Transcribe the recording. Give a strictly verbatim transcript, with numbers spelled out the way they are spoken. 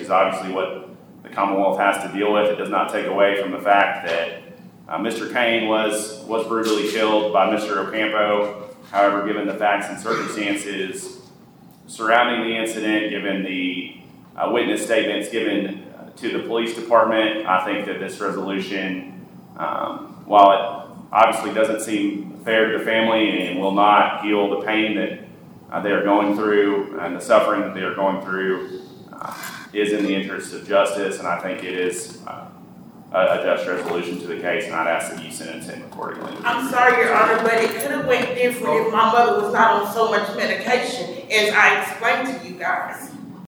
is obviously what the Commonwealth has to deal with. It does not take away from the fact that uh, Mister Kane was, was brutally killed by Mister Ocampo. However, given the facts and circumstances surrounding the incident, given the uh, witness statements given uh, to the police department, I think that this resolution, um, while it obviously doesn't seem fair to the family and will not heal the pain that uh, they are going through and the suffering that they are going through, uh, is in the interest of justice, and I think it is uh, a, a just resolution to the case, and I'd ask that you sentence him accordingly. I'm sorry, Your Honor, but it could have went different if my mother was not on so much medication, as I explained to you guys.